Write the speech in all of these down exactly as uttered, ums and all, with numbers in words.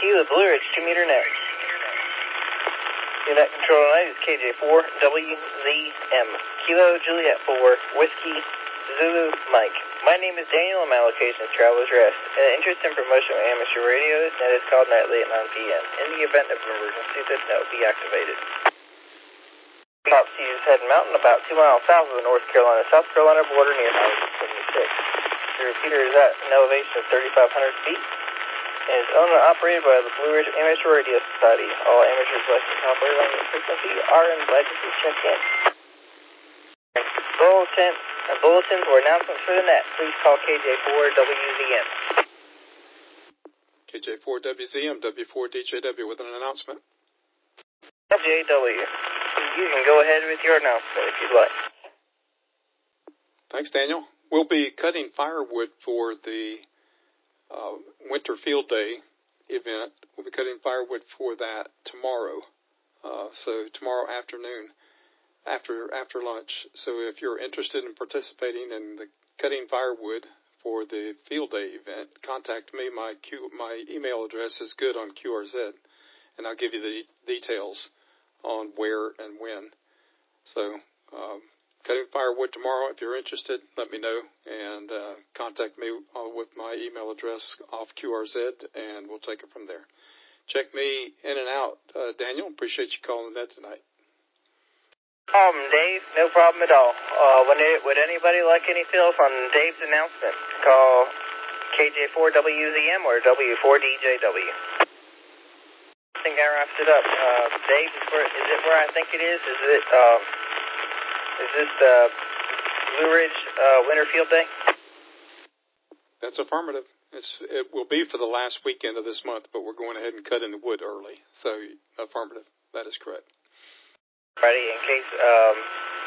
you, the Blue Ridge two meter net. Your net control tonight is K J four W Z M. Kilo Juliet four, Whiskey, Zulu, Mike. My name is Daniel and my location is Traveler's Rest. In interest in promotion of amateur radio, this net is called nightly at nine p m In the event of an emergency, this net will be activated. Top seas heading mountain about two miles south of the North Carolina-South Carolina border near Highway seventy-six. The repeater is at an elevation of thirty-five hundred feet and is owned and operated by the Blue Ridge Amateur Radio Society. All amateurs licensed to operate on this frequency are invited to check in. Bulletin, uh, bulletins or announcements for the net, please call K J four W Z M. K J four W Z M, W four D J W with an announcement. W J W. You can go ahead with your announcement if you'd like. Thanks, Daniel. We'll be cutting firewood for the uh, Winter Field Day event. We'll be cutting firewood for that tomorrow. Uh, so tomorrow afternoon, after after lunch. So if you're interested in participating in the cutting firewood for the Field Day event, contact me. My Q, my email address is good on Q R Z, and I'll give you the details on where and when. So um, cutting firewood tomorrow. If you're interested, let me know, and uh, contact me uh, with my email address off Q R Z, and we'll take it from there. Check me in and out. Uh, Daniel, appreciate you calling that tonight. Problem, Dave. No problem at all. Uh, when it, would anybody like any fills on Dave's announcement? Call K J four W Z M or W four D J W. I think I wrapped it up. Uh, Dave, is, where, is it where I think it is? Is it, um, is this the Blue Ridge uh, Winter Field Day? That's affirmative. It's, it will be for the last weekend of this month, but we're going ahead and cutting the wood early. So, affirmative. That is correct. Alrighty, in case, um,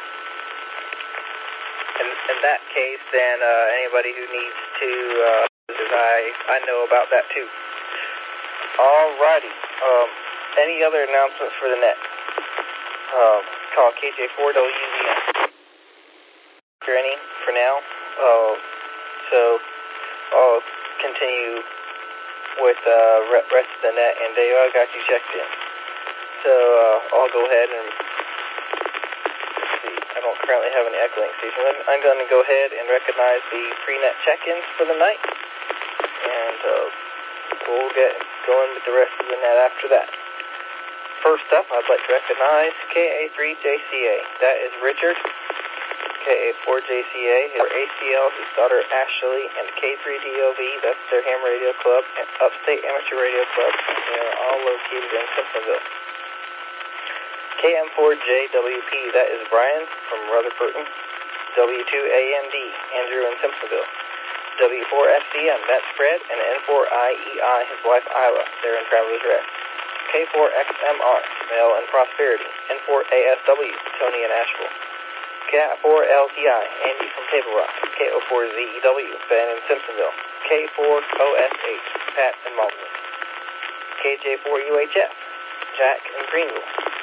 in, in that case, then uh, anybody who needs to, uh, because I, I know about that too. Alrighty. Um, any other announcements for the net? Um, call K J four W Z M. Is there any for now? Uh, so, I'll continue with the uh, rest of the net, and Dave, I got you checked in. So, uh, I'll go ahead and, let's see, I don't currently have any Echolink stations. I'm, I'm going to go ahead and recognize the pre-net check-ins for the night, and uh, we'll get going with the rest of the net after that. First up, I'd like to recognize K A three J C A. That is Richard. K A four J C A is A C L, his daughter Ashley, and K three D O V, that's their ham radio club, and Upstate Amateur Radio Club. They are all located in Simpsonville. K M four J W P, that is Brian from Rutherford. W two A M D, Andrew in Simpsonville. W four F C M, that's Fred, and N four I E I, his wife Isla. They're in Traveler's Rest. K four X M R, Mel and Prosperity. N four A S W, Tony in Asheville. K four L T I, Andy from Table Rock. K O four Z E W, Ben in Simpsonville. K four O S H, Pat in Malden. K J four U H F, Jack in Greenville.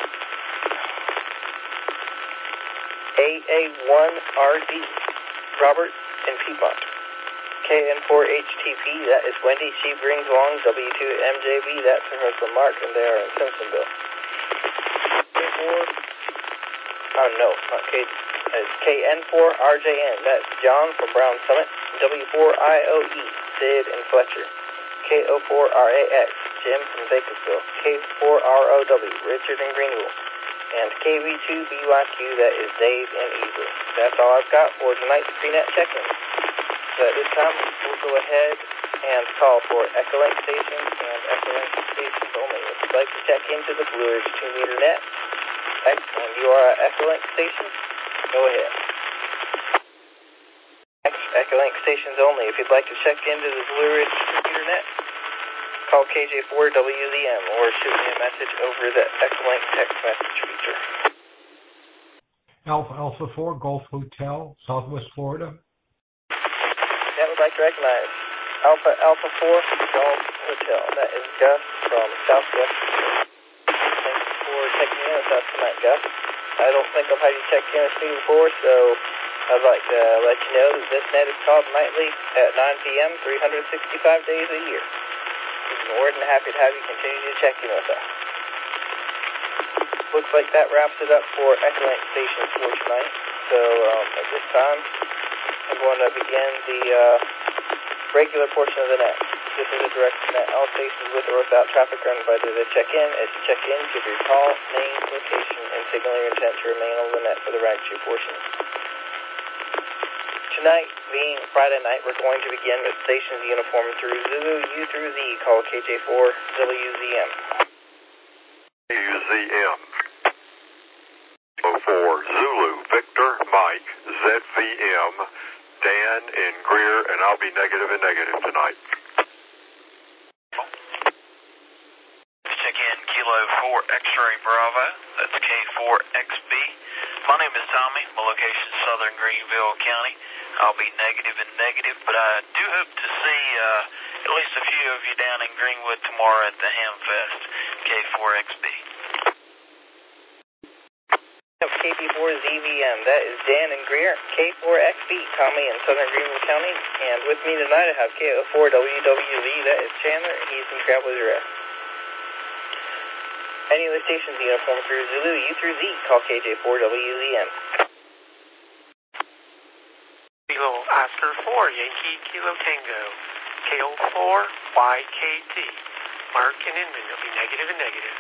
A A one R D, Robert in Piedmont. K N four H T P, that is Wendy, she brings along. W two M J B, that's her husband Mark, and they are in Simpsonville. K four, oh no, not K, it's K N four R J N, that's John from Brown Summit. W four I O E, Sid in Fletcher. K O four R A X, Jim from Bakersville. K four R O W, Richard in Greenville. And K V two B Y Q, that is Dave in Easley. That's all I've got for tonight's pre-net check-in. So at this time, we'll go ahead and call for Echolink stations and Echolink stations only. If you'd like to check into the Blue Ridge two meter net, and you are an Echolink station, go ahead. Echolink stations only. If you'd like to check into the Blue Ridge two meter net, call K J four W Z M or shoot me a message over the Echolink text message feature. Alpha Alpha four, Gulf Hotel, Southwest Florida. That would like to recognize Alpha Alpha four, Gulf Hotel. That is Gus from Southwest Florida. Thanks for checking in with us tonight, Gus. I don't think I've had you check in with me before, so I'd like to let you know that this net is called nightly at nine p m three hundred sixty-five days a year. We've been more than happy to have you continue to check in with us. Looks like that wraps it up for Echolink Station for tonight. So um, at this time, I'm going to begin the uh, regular portion of the net. This is a direct net. All stations with or without traffic are invited to check in. As you check in, give your call, name, location, and signal your intent to remain on the net for the rag two portion. Tonight, being Friday night, we're going to begin with stations uniform through Zulu U through Z. Call K J four W Z M. W Z M. For Zulu, Victor, Mike, Z V M, Dan, and Greer, and I'll be negative and negative tonight. Check in Kilo four X-Ray Bravo. That's K four X B. My name is Tommy. My location is Southern Greenville County. I'll be negative and negative, but I do hope to see uh, at least a few of you down in Greenwood tomorrow at the Hamfest. K four X B. K P four Z V M, that is Dan and Greer. K four X B, Tommy in Southern Greenville County. And with me tonight I have K O four W W Z, that is Chandler. He's in Traveler's Rest. Any of the stations uniform through Zulu U through Z, call K J four W Z M. Kilo Oscar four, Yankee Kilo Tango, K O four Y K T. Mark and Inman, they'll be negative and negative.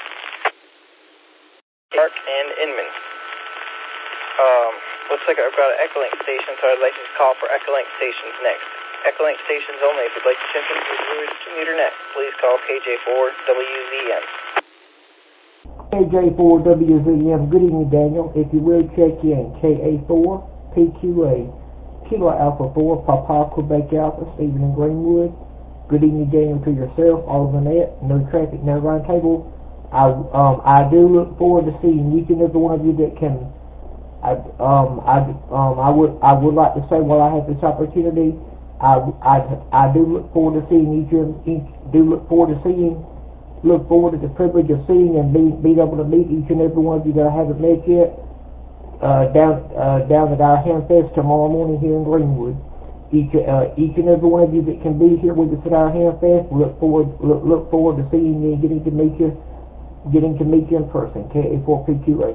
Mark and Inman. Um, looks like I've got an Echolink station, so I'd like to call for Echolink stations next. Echolink stations only. If you'd like to check in for your two-meter net, please call K J four W Z M. K J four W Z M, good evening, Daniel. If you will, check in. K A four P Q A, Kilo Alpha four, Papa Quebec Alpha, Stephen in Greenwood. Good evening, Daniel, to yourself, all of the net, no traffic, no round table. I, um, I do look forward to seeing each and every one of you that can. I, um, I, um, I would, I would like to say while I have this opportunity, I, I, I do look forward to seeing each, each, do look forward to seeing, look forward to the privilege of seeing and being, being able to meet each and every one of you that I haven't met yet, uh, down, uh, down at our Hamfest tomorrow morning here in Greenwood. Each, uh, each and every one of you that can be here with us at our Hamfest, look forward, look, look forward to seeing you and getting to meet you, getting to meet you in person. K A four P Q A.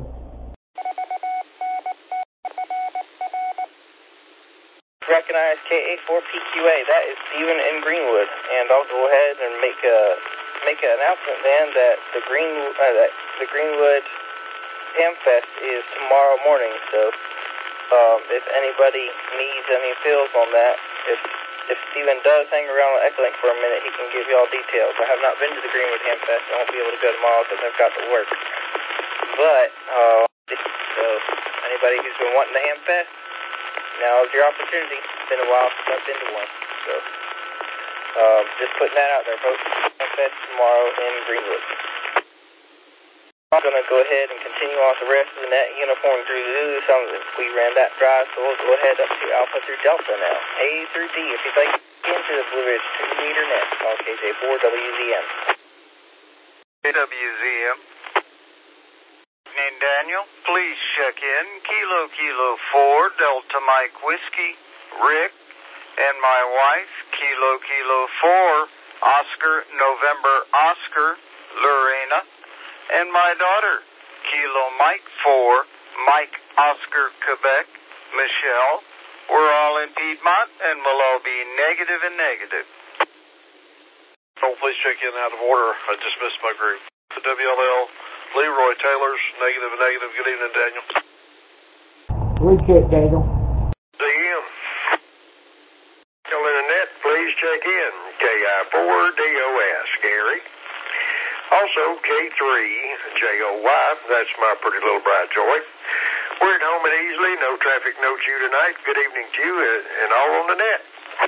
Recognize K A four P Q A, that is Stephen in Greenwood, and I'll go ahead and make a make an announcement then that the Green uh, that the Greenwood Hamfest is tomorrow morning. So um, if anybody needs any fills on that, if if Stephen does hang around with Echolink for a minute, he can give you all details. I have not been to the Greenwood Hamfest. I won't be able to go tomorrow because I've got to work. But uh, so anybody who's been wanting the Hamfest, now is your opportunity. It's been a while since I've been to one. So, um, just putting that out there, folks. Hamfest tomorrow in Greenwood. I'm going to go ahead and continue on the rest of the net uniform through Zulu. Some we ran that drive, so we'll go ahead up to Alpha through Delta now. A through D. If you'd like to get into the Blue Ridge two-meter net, call K J four W Z M. W Z M. And Daniel, please check in. Kilo Kilo four, Delta Mike Whiskey, Rick, and my wife, Kilo Kilo four, Oscar November Oscar, Lorena, and my daughter, Kilo Mike four, Mike Oscar Quebec, Michelle. We're all in Piedmont, and we'll all be negative and negative. Oh, please check in out of order. I just missed my group. The W L L. Leroy Taylor's negative and negative. Good evening, Daniel. Recheck, Daniel. D M. Still in the net, please check in. K I four D O S, Gary. Also, K three J O Y, that's my pretty little bride, Joy. We're at home and easily, no traffic, no chew tonight. Good evening to you and all on the net.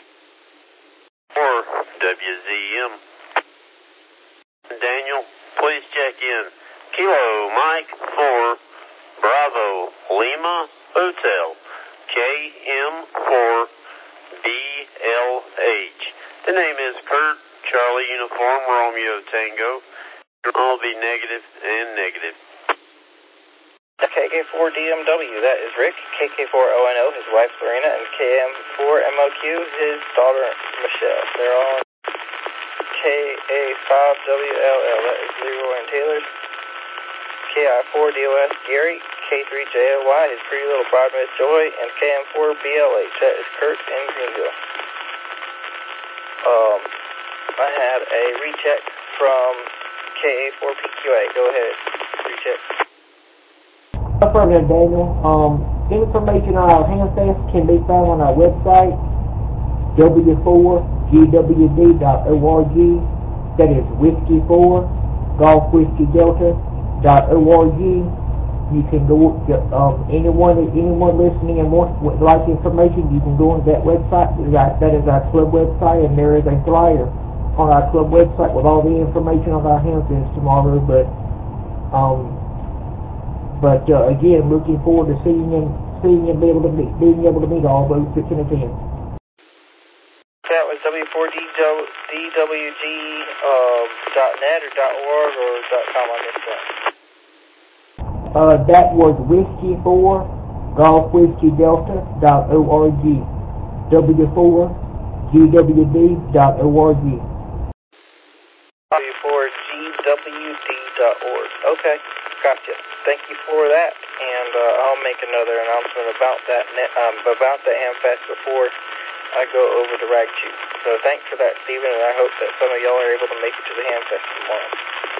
Or W Z M. Daniel, please check in. Kilo Mike four, Bravo Lima Hotel, K M four B L H. The name is Kurt, Charlie Uniform, Romeo Tango. I'll be negative and negative. K K four D M W, that is Rick. K K four O N O, his wife Lorena, and K M four M O Q, his daughter Michelle. They're all K K A five W L L, that is Leroy and Taylor's. K I four D O S, Gary. K three J O Y, his pretty little bride, Miss Joy. And K M four B L H, that is Kurt in Greenville. Um, I had a recheck from K A four P Q A. Go ahead, recheck. Affirmative, Daniel. Um, information on our handfest can be found on our website, W four G W D dot org. That is Whiskey four Golf Whiskey Delta dot org. You can go, um, anyone anyone listening and wants, would like information, you can go on that website. That is our club website, and there is a flyer on our club website with all the information on our handfest tomorrow. But, um, but uh, again, looking forward to seeing and seeing and being able to meet, being able to meet all those that can attend. That was W four D W G uh, dot net or .org or .com on this one. Uh, that was Whiskey four Golf Whiskey Delta dot org. W four G W D dot org. W four G W D dot org. Okay, gotcha. Thank you for that, and uh, I'll make another announcement about that net, um, about the Hamfest before I go over to Ragtube. So thanks for that, Stephen, and I hope that some of y'all are able to make it to the Hamfest tomorrow.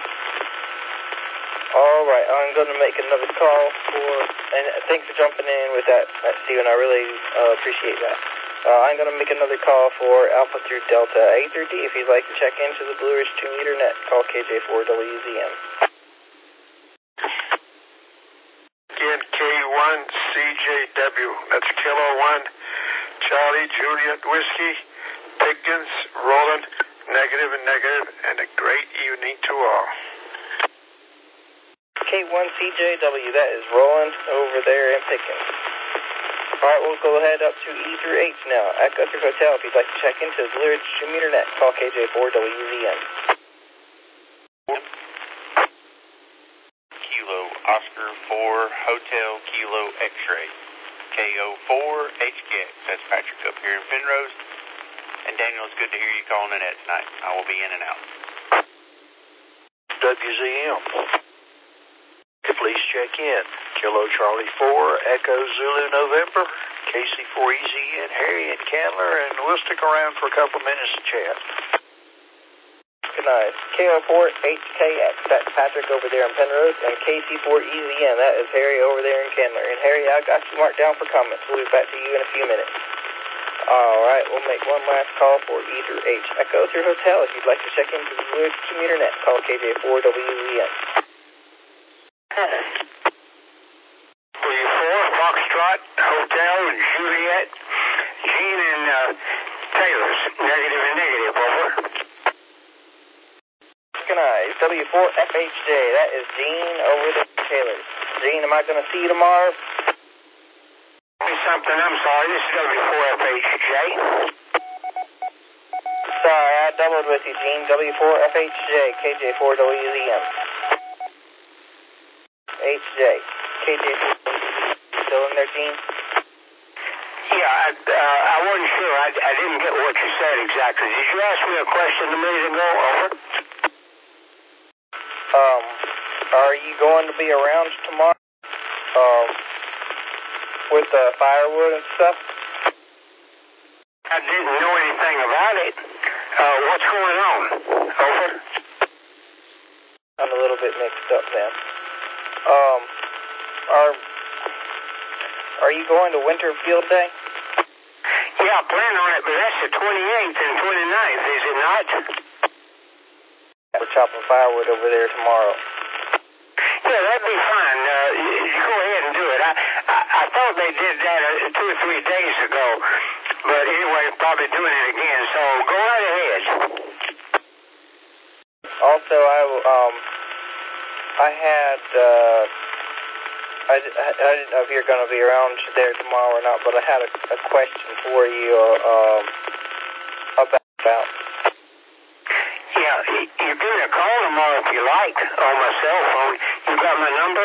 All right, I'm going to make another call for, and thanks for jumping in with that, that Stephen. I really uh, appreciate that. Uh, I'm going to make another call for Alpha through Delta, A through D. If you'd like to check into the Blue Ridge two meter net, call K J four W Z M. Again, K one C J W. That's Kilo one, Charlie, Juliet, Whiskey, Pickens, Roland, negative and negative, and a great evening to all. K one C J W, that is Roland over there in Pickens. Alright, we'll go ahead up to E through H now. Echo through Hotel, if you'd like to check into the Blue Ridge two meter net, call K J four W Z M. Kilo Oscar four Hotel Kilo X-Ray. K O four H K X. That's Patrick up here in Penrose. And Daniel, it's good to hear you calling the net tonight. I will be in and out. W Z M. Please check in. Kilo Charlie four, Echo Zulu November, K C four E Z N, Harry and Candler, and we'll stick around for a couple minutes to chat. Good night. K O four H K X, that's Patrick over there in Penrose, and K C four E Z N, that is Harry over there in Candler. And Harry, I got you marked down for comments. We'll be back to you in a few minutes. Alright, we'll make one last call for E through H. Echo through Hotel, if you'd like to check into the Blue Ridge two meter net, call K J four W Z M. W four Foxtrot Hotel Juliet, Gene and uh, Taylor's, negative and negative, over. Good night. W four F H J, that is Gene over there at Taylor's. Gene, am I going to see you tomorrow? Something, I'm sorry, this is W four F H J. Sorry, I doubled with you, Gene. W four F H J, K J four W Z M. H J, K J four. Still in there, Gene? Yeah, I, uh, I wasn't sure. I, I didn't get what you said exactly. Did you ask me a question a minute ago? Over. Um, are you going to be around tomorrow? Um, with the uh, firewood and stuff? I didn't know anything about it. Uh, what's going on? Over. I'm a little bit mixed up then. Um, are are you going to Winter Field Day? Yeah, I plan on it, but that's the twenty-eighth and twenty-ninth, is it not? We're chopping firewood over there tomorrow. Yeah, that'd be fine. Uh, you, you go ahead and do it. I, I, I thought they did that uh, two or three days ago, but anyway, probably doing it again, so go right ahead. Also, I, um, I had, uh, I, I, I didn't know if you're going to be around there tomorrow or not, but I had a, a question for you, um, about, about. Yeah, you give me a call tomorrow if you like, on my cell phone. You got my number?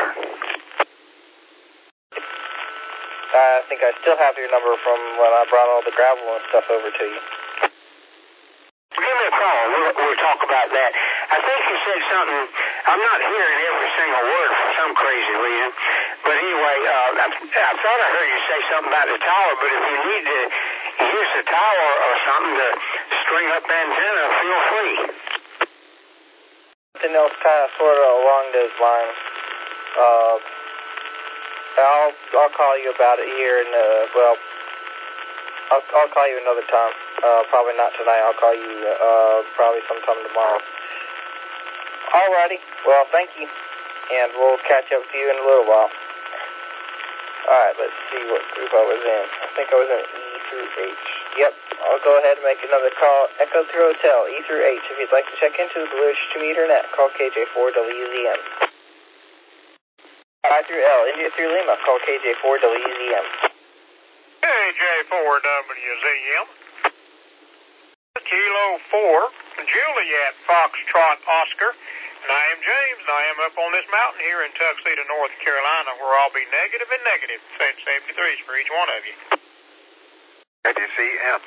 I think I still have your number from when I brought all the gravel and stuff over to you. Give me a call. We'll, we'll talk about that. I think you said something. I'm not hearing every single word for some crazy reason. But anyway, uh, I, I thought I heard you say something about the tower, but if you need to use the tower or something to string up antenna, feel free. Something else kind of sort of along those lines. Uh, I'll, I'll call you about it here in, uh, well, I'll, I'll call you another time. Uh, probably not tonight. I'll call you, uh, probably sometime tomorrow. Alrighty. Well, thank you. And we'll catch up with you in a little while. Alright, let's see what group I was in. I think I was in E through H. Yep. I'll go ahead and make another call. Echo through Hotel, E through H. If you'd like to check into the Blue Stream Ethernet, call K J four W Z M. I through L, India through Lima, call K J four W Z M. K J four W Z M. Kilo four, Juliet Foxtrot Oscar. And I am James, and I am up on this mountain here in Tuxedo, North Carolina, where I'll be negative and negative. Send seventy-threes for each one of you. W Z M.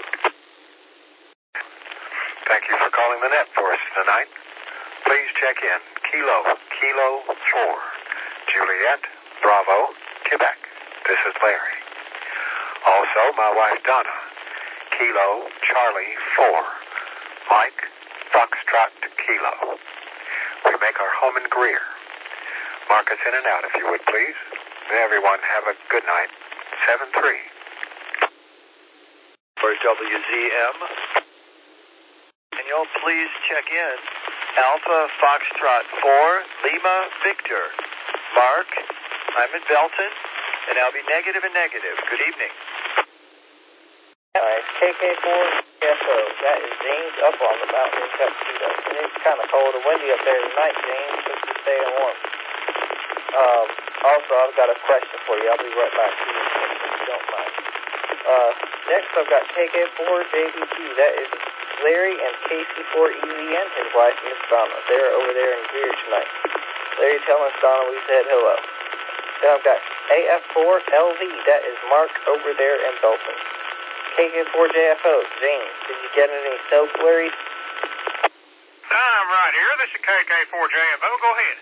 Thank you for calling the net for us tonight. Please check in. Kilo, Kilo four. Juliet, Bravo, Quebec. This is Larry. Also, my wife Donna. Kilo, Charlie four. Mike, Foxtrot Kilo. We make our home in Greer. Mark us in and out if you would, please. Everyone have a good night. seven three. For W Z M. Can you please check in? Alpha Foxtrot four, Lima Victor. Mark, I'm in Belton, and I'll be negative and negative. Good evening. Alright, K K four F O. That is James up on the mountain in Tuxedo. And it's kind of cold and windy up there tonight, James, just to stay warm. Um, also, I've got a question for you. I'll be right back to you if you don't mind. Uh, next I've got K K four J B T. That is Larry and K C four E Z N, his wife, Miss Donna. They're over there in Greer tonight. Larry telling us Donna we said hello. Then I've got A F four L V. That is Mark over there in Belton. K K four J F O, James, did you get any snow flurries? I'm right here. This is K K four J F O. Go ahead.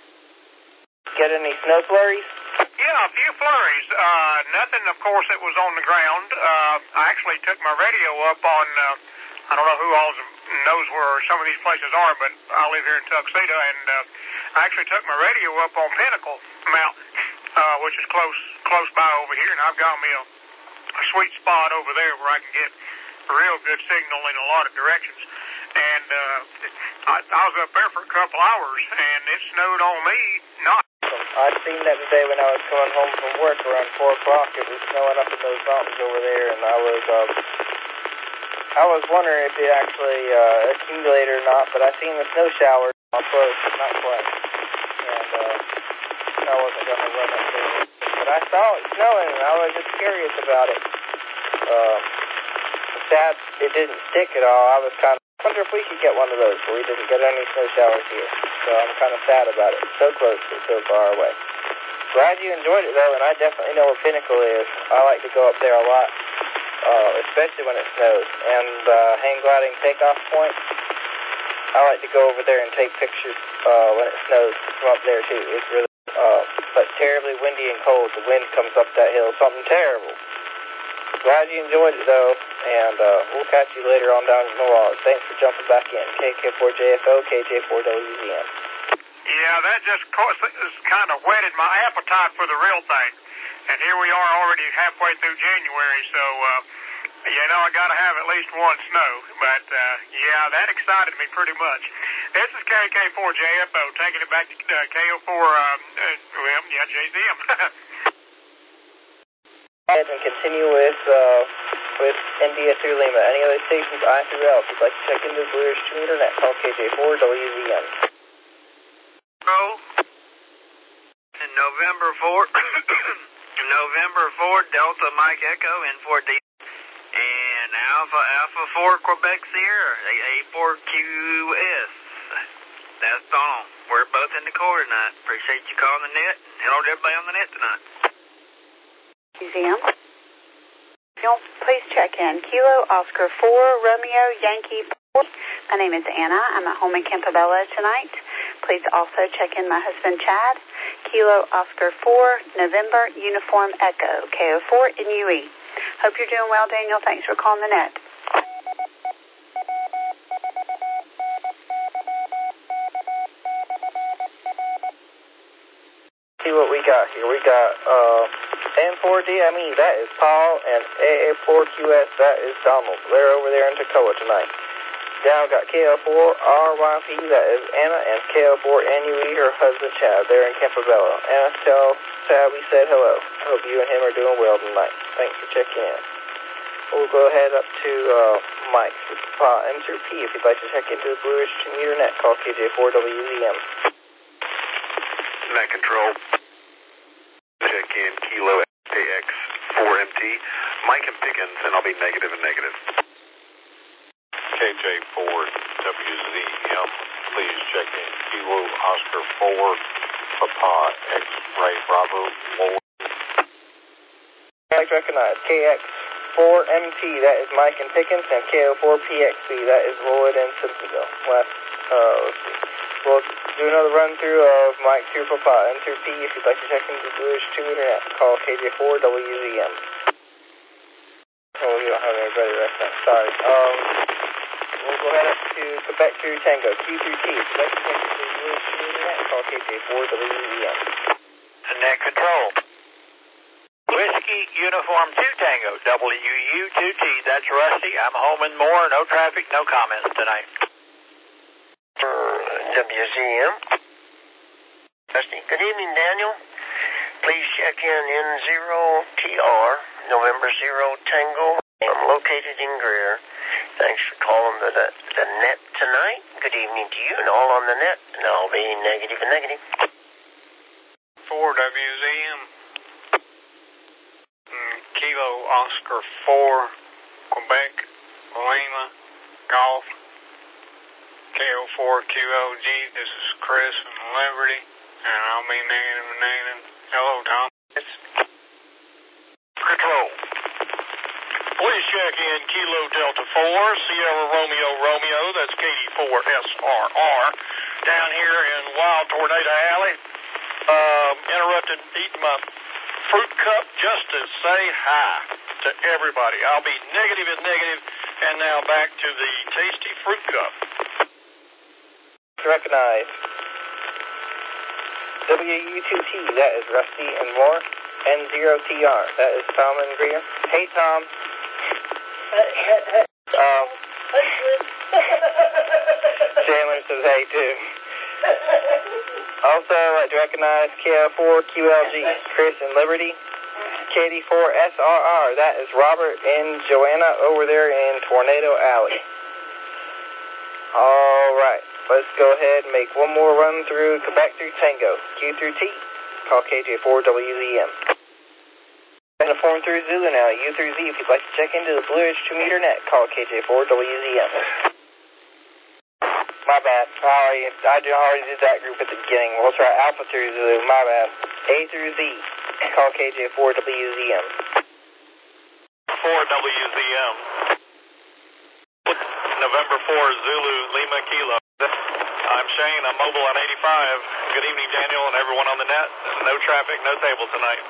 Get any snow flurries? Yeah, a few flurries. Uh, nothing, of course, that was on the ground. Uh, I actually took my radio up on, uh, I don't know who all knows where some of these places are, but I live here in Tuxedo, and uh, I actually took my radio up on Pinnacle Mountain, uh, which is close close by over here, and I've got me a a sweet spot over there where I can get a real good signal in a lot of directions. And uh, I, I was up there for a couple hours, and it snowed on me. Not. I seen that today when I was coming home from work around four o'clock. It was snowing up in those mountains over there, and I was um, I was wondering if it actually uh, accumulated or not. But I seen the snow showers on close, but not quite. And uh, I wasn't going to run up there. But I saw it snowing, and I was just curious about it. Uh, sad it didn't stick at all. I was kind of wonder if we could get one of those, but we didn't get any snow showers here. So I'm kind of sad about it. So close, but so far away. Glad you enjoyed it, though, and I definitely know where Pinnacle is. I like to go up there a lot, uh, especially when it snows. And uh, hang gliding takeoff point, I like to go over there and take pictures uh, when it snows from up there, too. It's really Uh, but terribly windy and cold. The wind comes up that hill. Something terrible. Glad you enjoyed it, though, and uh, we'll catch you later on down in New Orleans. Thanks for jumping back in. K K four J F O, K J four W Z M. Yeah, that just kind of whetted my appetite for the real thing. And here we are already halfway through January, so, uh, you know, I got to have at least one snow. But, uh, yeah, that excited me pretty much. This is K K four J F O, taking it back to uh, K O four, um, uh, well, yeah, J Z M. And continue with, uh, with India through Lima. Any other stations, I through L. If you'd like to check into the Blue Stream Internet, call K J four W Z M. Oh, in November four, November four, Delta Mike Echo in four D. And Alpha Alpha four Quebec Sierra, A four Q S. That's all. We're both in the core tonight. Appreciate you calling the net. Hello to everybody on the net tonight. Museum. You'll please check in. Kilo Oscar four Romeo Yankee My name is Anna. I'm at home in Campobello tonight. Please also check in my husband, Chad. Kilo Oscar four, November, Uniform Echo, K O four N U E. Hope you're doing well, Daniel. Thanks for calling the net. See what we got here. We got uh, N four D M E, that is Paul, and A A four Q S, that is Donald. They're over there in Toccoa tonight. Down got K L four R Y P, that is Anna, and K L four N U E, her husband Chad. They're in Campobello. Anna, tell Chad we said hello. I hope you and him are doing well tonight. Thanks for checking in. We'll go ahead up to uh, Mike, uh, M two P. If you'd like to check into the Bluish meter net, call K J four W Z M. Net control. Check in Kilo A X four M T. Mike and Pickens, and I'll be negative and negative. K J four W Z M, please check in Kilo Oscar four, Papa X-Ray Bravo, Lord. Mike recognized. K X four M T, that is Mike and Pickens, and K O four P X B, that is Lloyd and Simpsonville. Last, uh, let's see. We'll do another run through of Mike through Papa M two P. If you'd like to check into the Bluish two meter net, call K J four W Z M. Oh, we don't have anybody right now. Sorry. Um, we'll go ahead up to Quebec through Tango, Q through T. If you'd like to check into the Bluish two meter net, call K J four W Z M. Net control. Whiskey Uniform two Tango, W U two T. That's Rusty. I'm home and more. No traffic, no comments tonight. W Z M. Rusty. Good evening, Daniel. Please check in N zero T R, November zero Tango. I'm located in Greer. Thanks for calling the, the, the net tonight. Good evening to you and all on the net. And I'll be negative and negative. four W Z M. Kilo Oscar four, Quebec, Lima, Golf, K O four Q O G. This is Chris from Liberty, and I'll be negative and negative. Hello, Tom. It's Control. Please check in Kilo Delta four, Sierra Romeo Romeo, that's K D four S R R, down here in Wild Tornado Alley. Um, interrupted eating my fruit cup just to say hi to everybody. I'll be negative and negative, and now back to the tasty fruit cup. Recognize. W U two T, that is Rusty and Moore. N zero T R, that is Tom and Greer. Hey, Tom. um, Chandler says hey, too. Also, I'd like to recognize K L four Q L G, Chris and Liberty. K D four S R R, that is Robert and Joanna over there in Tornado Alley. All right, let's go ahead and make one more run through Quebec through Tango, Q through T. Call K J four W Z M. Uniform through Zulu now, U through Z. If you'd like to check into the Bluish two meter net, call K J four W Z M. My bad. I already, I already did that group at the beginning. We'll try Alpha through Zulu. My bad. A through Z. Call K J four W Z M. four W Z M. November four, Zulu, Lima, Kilo. I'm Shane. I'm mobile on eighty-five. Good evening, Daniel, and everyone on the net. No traffic, no table tonight.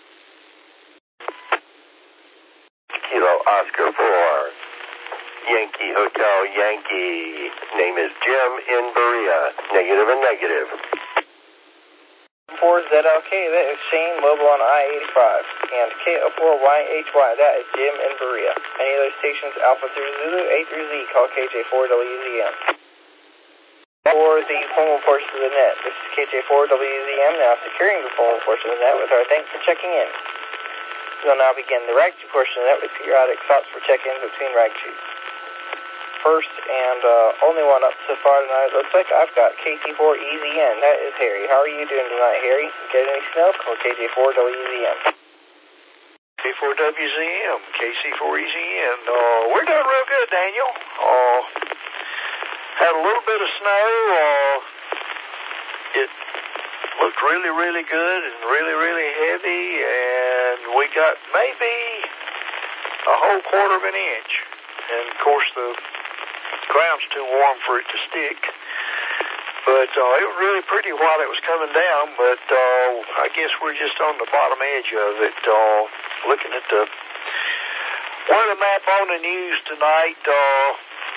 Kilo Oscar four, Yankee Hotel Yankee. Name is Jim in Berea. Negative and negative. four Z L K, that is Shane, mobile on I eighty-five. And K O four Y H Y, that is Jim in Berea. Any other stations, Alpha through Zulu, A through Z, call K J four W Z M. For the formal portion of the net, this is K J four W Z M now securing the formal portion of the net with our thanks for checking in. We will now begin the rag two portion of the net with periodic stops for check-ins between rag twos. First and uh, only one up so far tonight, looks like I've got K C four E Z N. That is Harry. How are you doing tonight, Harry? Get any snow? Call K J four W Z M. K four W Z M, K C four E Z N. Uh, we're doing real good, Daniel. Uh, had a little bit of snow. Uh, it looked really, really good and really, really heavy, and we got maybe a whole quarter of an inch. And, of course, the ground's too warm for it to stick. But uh, it was really pretty while it was coming down, but uh, I guess we're just on the bottom edge of it. Uh, looking at the weather map on the news tonight, uh,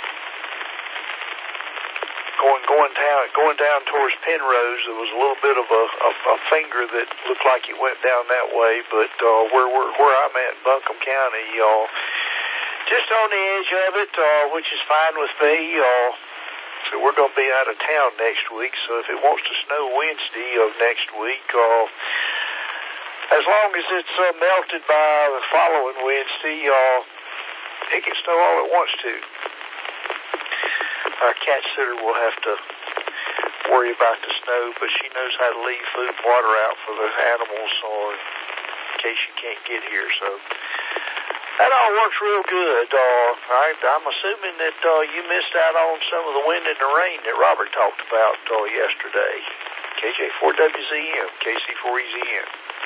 going going down going down towards Penrose, there was a little bit of a, a, a finger that looked like it went down that way, but uh, where, where where I'm at in Buncombe County, uh, just on the edge of it, uh, which is fine with me. Uh, So we're going to be out of town next week, so if it wants to snow Wednesday of next week, uh, as long as it's uh, melted by the following Wednesday, uh, it can snow all it wants to. Our cat sitter will have to worry about the snow, but she knows how to leave food and water out for the animals uh, in case you can't get here, so... That all works real good. Uh, I, I'm assuming that uh, you missed out on some of the wind and the rain that Robert talked about uh, yesterday. K J four W Z M, K C four E Z M.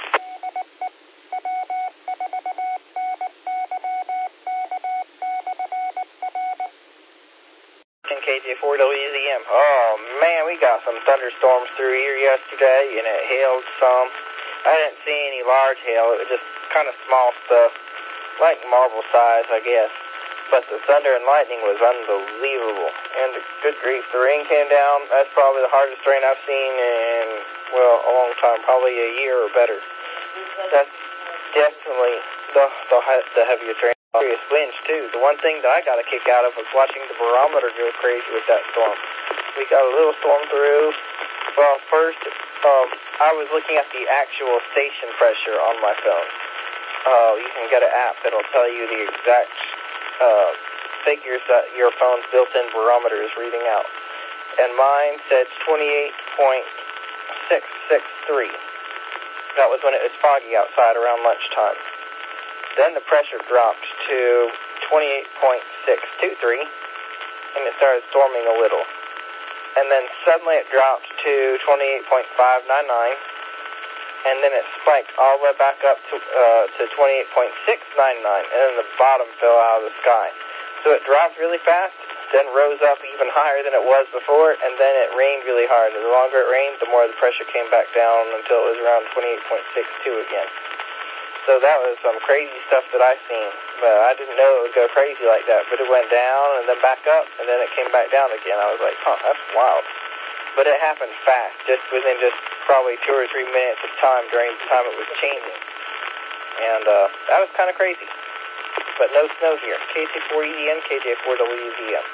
K J four W Z M. Oh, man, we got some thunderstorms through here yesterday, and it hailed some. I didn't see any large hail. It was just kind of small stuff. Like marble size, I guess. But the thunder and lightning was unbelievable. And the, good grief, the rain came down. That's probably the hardest rain I've seen in, well, a long time, probably a year or better. That's definitely the the, the heaviest rain. Serious winds, too. The one thing that I got a kick out of was watching the barometer go crazy with that storm. We got a little storm through. Well, first, um, I was looking at the actual station pressure on my phone. Uh, you can get an app that'll tell you the exact uh, figures that your phone's built-in barometer is reading out. And mine said twenty-eight point six six three. That was when it was foggy outside around lunchtime. Then the pressure dropped to twenty-eight point six two three, and it started storming a little. And then suddenly it dropped to twenty-eight point five nine nine. And then it spiked all the way back up to uh, to twenty-eight point six nine nine, and then the bottom fell out of the sky. So it dropped really fast, then rose up even higher than it was before, and then it rained really hard. And the longer it rained, the more the pressure came back down until it was around twenty-eight point six two again. So that was some crazy stuff that I seen. But I didn't know it would go crazy like that. But it went down and then back up, and then it came back down again. I was like, huh, that's wild. But it happened fast, just within just probably two or three minutes of time during the time it was changing. And uh, that was kind of crazy. But no snow here. K C four E Z M, K J four W Z M.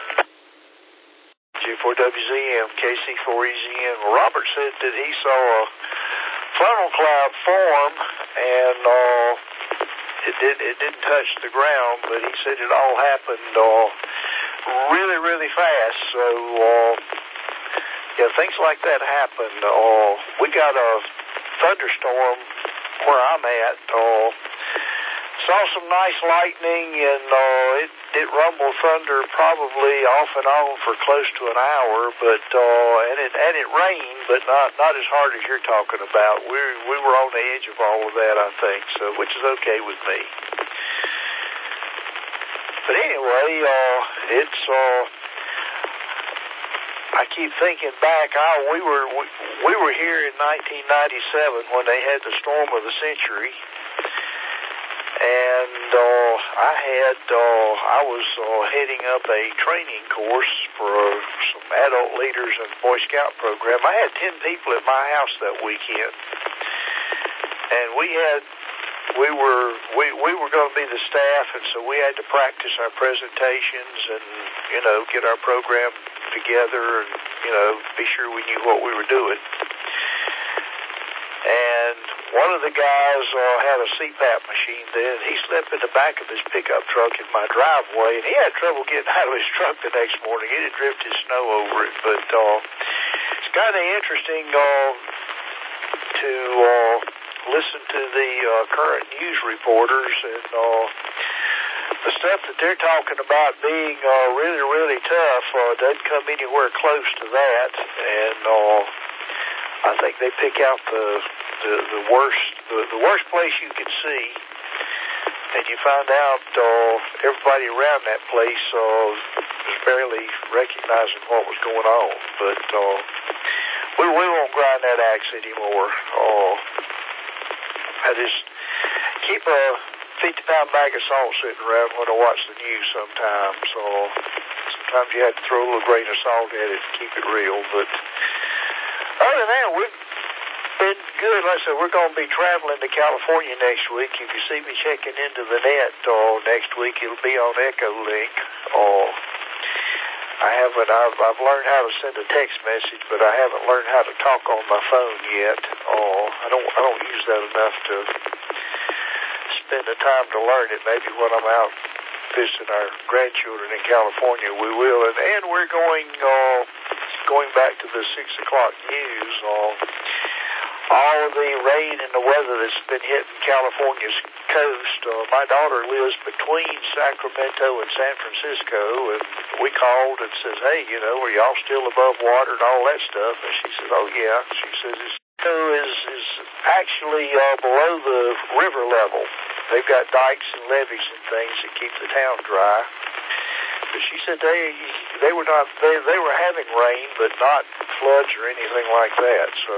K J four W Z M, K C four E Z M. Robert said that he saw a funnel cloud form, and uh, it, did, it didn't touch the ground, but he said it all happened uh, really, really fast. So... Uh, Yeah, things like that happen. Uh, we got a thunderstorm where I'm at. Uh, saw some nice lightning, and uh, it, it rumbled thunder probably off and on for close to an hour. But uh, and it and it rained, but not not as hard as you're talking about. We we were on the edge of all of that, I think. So, which is okay with me. But anyway, uh, it's. Uh, I keep thinking back. Oh, we were we, we were here in nineteen ninety-seven when they had the storm of the century, and uh, I had uh, I was uh, heading up a training course for uh, some adult leaders in the Boy Scout program. I had ten people at my house that weekend, and we had we were we we were going to be the staff, and so we had to practice our presentations and you know get our program together and, you know, be sure we knew what we were doing. And one of the guys uh, had a C PAP machine then. He slept in the back of his pickup truck in my driveway, and he had trouble getting out of his truck the next morning. It had drifted snow over it. But uh, it's kind of interesting uh, to uh, listen to the uh, current news reporters and uh, the stuff that they're talking about being uh, really, really tough uh, doesn't come anywhere close to that, and uh, I think they pick out the the, the worst the, the worst place you can see, and you find out uh, everybody around that place uh, was barely recognizing what was going on. But uh, we, we won't grind that axe anymore. Uh, I just keep a fifty pound bag of salt sitting around when I watch the news sometimes. So sometimes you have to throw a little grain of salt at it to keep it real. But other than that, we've been good. Like I said, we're going to be traveling to California next week. If you see me checking into the net uh, next week, it'll be on Echolink. Uh, I haven't. I've, I've learned how to send a text message, but I haven't learned how to talk on my phone yet. Uh, I don't. I don't use that enough to spend the time to learn it. Maybe when I'm out visiting our grandchildren in California, we will. And, and we're going. Uh, going back to the six o'clock news. Uh, all of the rain and the weather that's been hitting California's coast. Uh, my daughter lives between Sacramento and San Francisco, and we called and says, hey, you know, are y'all still above water and all that stuff? And she says, oh, yeah. She says, it's is, is actually uh, below the river level. They've got dikes and levees and things that keep the town dry. But she said they they were not they, they were having rain, but not floods or anything like that. So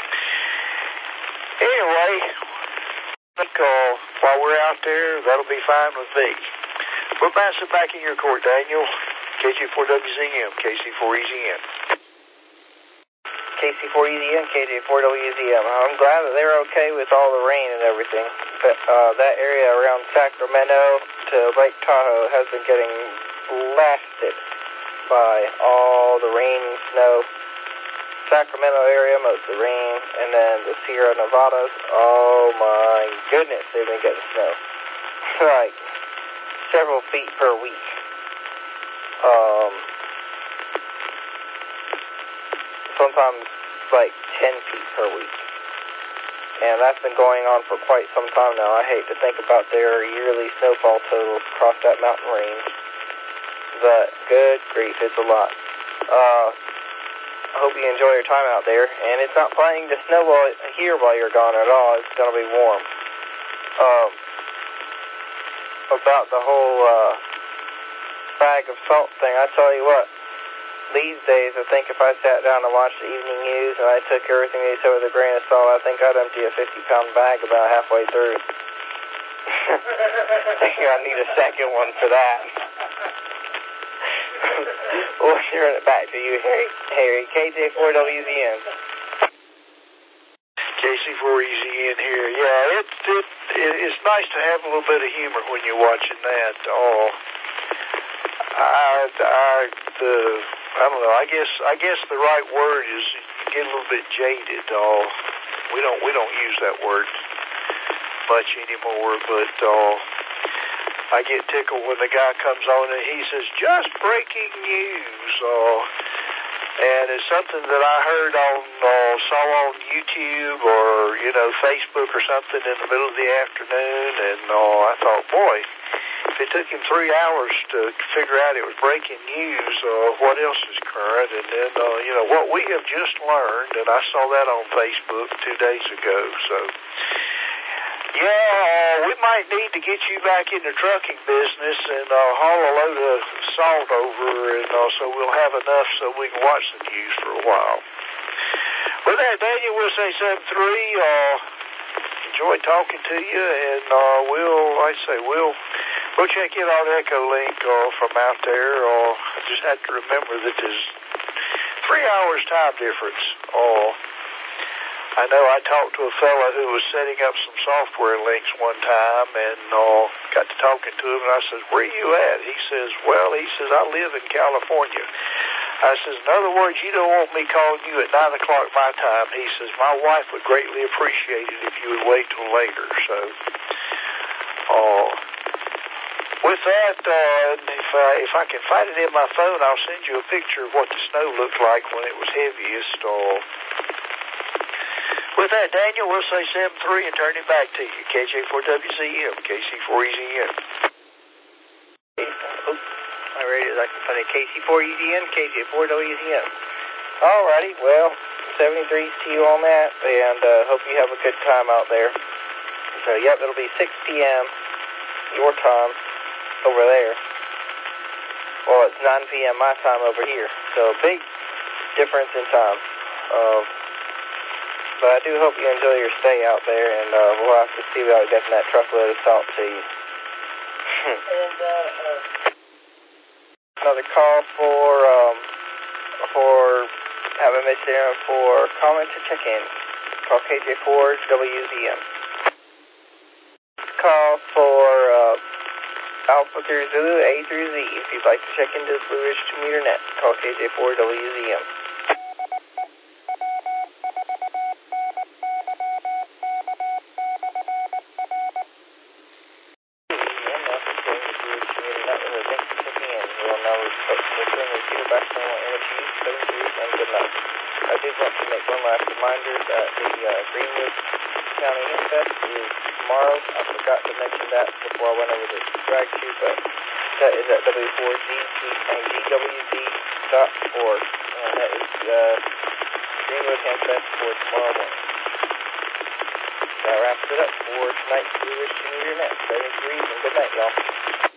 anyway, I think uh, while we're out there, that'll be fine with me. We're bouncing back in your court, Daniel. K J four W Z M, K C four E Z N. K C four E Z N, K J four W Z M. I'm glad that they're okay with all the rain and everything. But uh, that area around Sacramento to Lake Tahoe has been getting blasted by all the rain and snow. Sacramento area, most of the rain, and then the Sierra Nevadas, oh my goodness, they've been getting snow. Like, several feet per week. Um, sometimes like ten feet per week. And that's been going on for quite some time now. I hate to think about their yearly snowfall totals across that mountain range. But good grief, it's a lot. Uh, I hope you enjoy your time out there. And it's not planning to snow while, here while you're gone at all. It's going to be warm. Um, about the whole uh, bag of salt thing, I tell you what, these days I think if I sat down and watched the evening news and I took everything they said with a grain of salt, I think I'd empty a fifty pound bag about halfway through. I think I need a second one for that. We'll turn it back to you, Harry. Harry, K J four W Z N. K C four E Z N here. Yeah, it, it, it, it's nice to have a little bit of humor when you're watching that. Oh, I, I, the, I don't know. I guess, I guess the right word is you get a little bit jaded. Oh, we don't, we don't use that word much anymore, but uh, I get tickled when the guy comes on and he says, just breaking news. Uh, and it's something that I heard on, uh, saw on YouTube or, you know, Facebook or something in the middle of the afternoon. And uh, I thought, boy, if it took him three hours to figure out it was breaking news, uh, what else is current? And then, uh, you know, what we have just learned, and I saw that on Facebook two days ago. So, yeah, uh, we might need to get you back in the trucking business and uh, haul a load of salt over, and uh, so we'll have enough so we can watch the news for a while. With that, Daniel, we'll say seven three. Uh, enjoy talking to you, and uh, we'll, like I say, we'll we'll check in on Echolink uh, from out there. Uh, I just have to remember that there's three hours time difference. Uh, I know I talked to a fellow who was setting up some software links one time, and uh, got to talking to him, and I said, where are you at? He says, well, he says, I live in California. I says, in other words, you don't want me calling you at nine o'clock my time. He says, my wife would greatly appreciate it if you would wait till later. So, uh, with that, uh, if, I, if I can find it in my phone, I'll send you a picture of what the snow looked like when it was heaviest. Uh, With that, Daniel, we'll say seven three and turn it back to you. K J four W Z M, K C four E Z N. Oh, my radio's acting funny. K C four E Z N, K J four W Z M. Alrighty, well, seventy-three to you on that, and uh, hope you have a good time out there. So, yep, it'll be six p m your time over there. Well, it's nine p.m. my time over here, so a big difference in time. Uh, but I do hope you enjoy your stay out there, and uh, we'll have to see about getting that truckload of salt to you. and uh, uh, another call for um, for having missed there for comment to check in. Call K J four W Z M. Call for uh, Alpha through Zulu, A through Z. If you'd like to check into the Blue Ridge Commuter Net, call K J four W Z M. I did want to make one last reminder that the uh, Greenwood County Infest is tomorrow. I forgot to mention that before I went over the drag shoe, but that is at W four G W Z dot org, and that is uh, Greenwood Infest for tomorrow morning. That wraps it up for tonight's Blue Ridge Commuter Net. Stay degrees and good night, y'all.